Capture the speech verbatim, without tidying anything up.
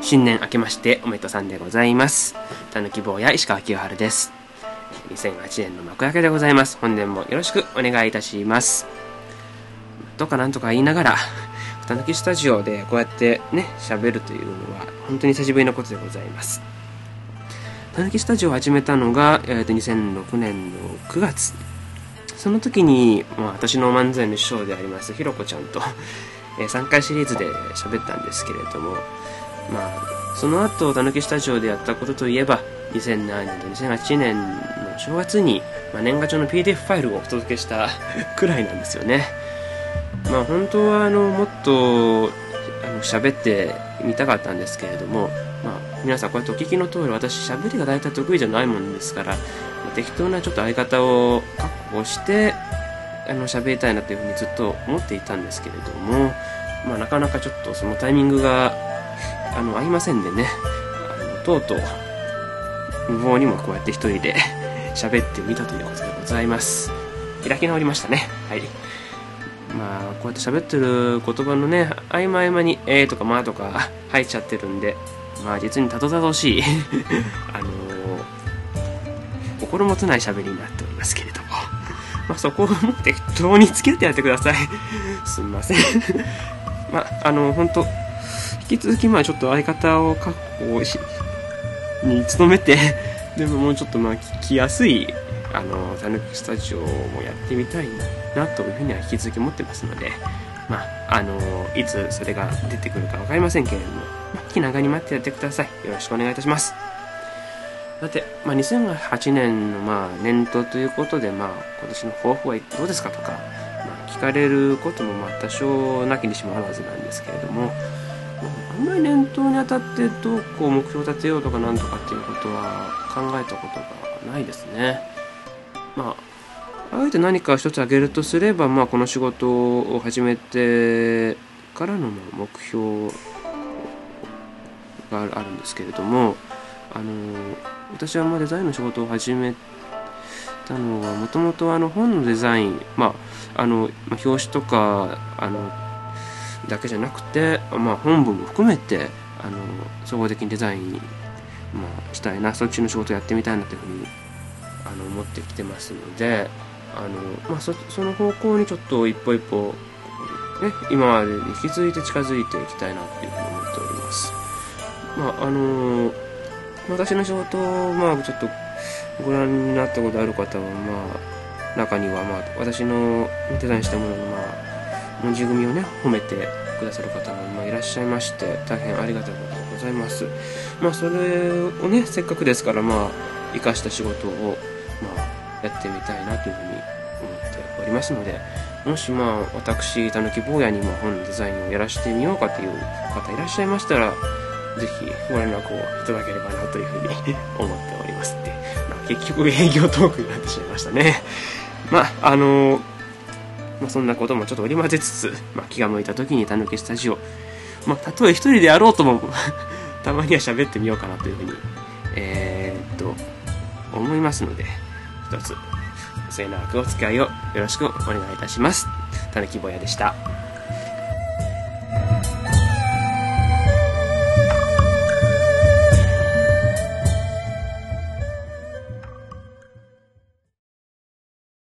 新年明けましておめでとうさんでございます。たぬき坊や石川清春です。にせんはちねんの幕開けでございます。本年もよろしくお願いいたします。とかなんとか言いながら、たぬきスタジオでこうやってね、喋るというのは本当に久しぶりのことでございます。たぬきスタジオを始めたのが、えー、とにせんろくねんのくがつ。その時に、まあ、私の漫才の師匠でありますひろこちゃんとさんかいシリーズで喋ったんですけれども、まあ、その後たぬきスタジオでやったことといえばにせんななねんとにせんはちねんの正月に、まあ、年賀状の ピーディーエフ ファイルをお届けしたくらいなんですよね。まあ本当はあのもっとあの喋ってみたかったんですけれども、まあ、皆さんこうやってお聞きの通り私喋りが大体得意じゃないもんですから、適当なちょっと相方を確保してあの喋りたいなというふうにずっと思っていたんですけれども、まあ、なかなかちょっとそのタイミングがあの合いませんでね、あのとうとう無謀にもこうやって一人で喋ってみたということでございます。開き直りましたね。はい。まあこうやって喋ってる言葉のね合間合間に「えー」とか「まあ」とか入っちゃってるんで、まあ実にたどたどしいあのー、心もとない喋りになっておりますけれども、まあそこをもって適当に付き合ってやってください。すみません。まああの本当引き続きまあちょっと相方を確保しに努めて、でももうちょっとまあ聞きやすいあのたぬきスタジオもやってみたいなというふうには引き続き思ってますので、まああのいつそれが出てくるか分かりませんけれども、まあ、気長に待ってやってください。よろしくお願いいたします。さて、まあ、にせんはちねんのまあ年頭ということで、まあ、今年の抱負はどうですかとか、まあ、聞かれることもまあ多少なきにしもあらずなんですけれども、あんまり年頭にあたってどうこう目標を立てようとかなんとかっていうことは考えたことがないですね。まあ、あえて何か一つ挙げるとすれば、まあ、この仕事を始めてからの目標があるんですけれども、あの私はまあデザインの仕事を始めたのはもともと本のデザイン、まあ、あの表紙とかあのだけじゃなくて、まあ、本文も含めてあの総合的にデザイン、まあ、したいな、そっちの仕事をやってみたいなというふうにあの思ってきてますので、あの、まあ、そ, その方向にちょっと一歩一歩、ね、今までに引き続いて近づいていきたいなというふうに思っております。まああの私の仕事を、まあ、ちょっとご覧になったことある方は、まあ、中には、まあ、私のデザインしたものの、まあ、文字組みをね、褒めてくださる方も、まあ、いらっしゃいまして、大変ありがたいことでございます。まあ、それをね、せっかくですから、まあ、生かした仕事を、まあ、やってみたいなというふうに思っておりますので、もし、まあ、私、たぬき坊やに、まあ、本のデザインをやらしてみようかという方いらっしゃいましたら、ぜひご連絡をいただければなというふうに思っておりますって、まあ、結局営業トークになってしまいましたね。まああのまあ、そんなこともちょっと織り交ぜつつ、まあ、気が向いた時にたぬきスタジオ、まあ、たとえ一人でやろうともたまには喋ってみようかなというふうにえー、っと思いますので、一つ末永くお付き合いをよろしくお願いいたします。たぬき坊やでした。